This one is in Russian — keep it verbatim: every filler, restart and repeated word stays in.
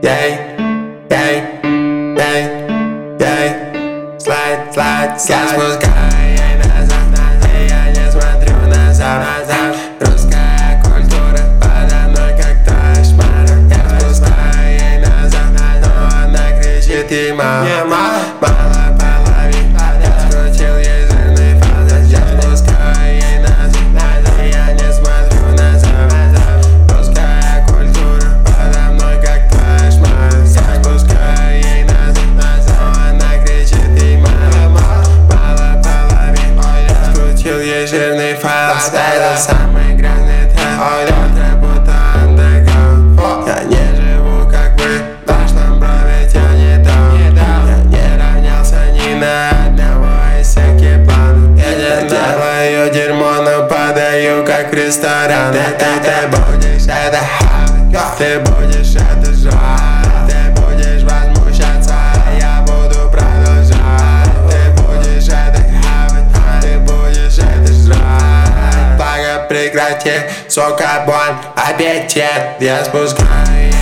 Ей, ей, ей, ей. Слайд, слайд, слайд. Я спускаю ей назад, назад. И я не смотрю назад, назад. Русская культура подо мной как ташмар. Я спускаю ей назад, назад. Но она кричит ей мало, мало половин. Я скрутил ей жирный фаза. Я спускаю ей назад, назад. И я не смотрю назад, назад. Русская культура подо мной как ташмар. Я спускаю ей назад, назад. Но она кричит ей мало, мало половин. Я скрутил ей жирный файл. Это самый грязный трек. Утро будто андеграунд. Я не живу как вы. Дашь нам брови, я не дам. Я не равнялся ни на одного из всяких планов. Я не делаю дерьмо, но подаю как в ресторан. Ты, ты, ты будешь это хавать, ты будешь это жрать, ты будешь возмущаться, я буду продолжать. Ты будешь это хавать, ты будешь это жрать. Пора прекрати, сука, бон, аппетит. Я спускаю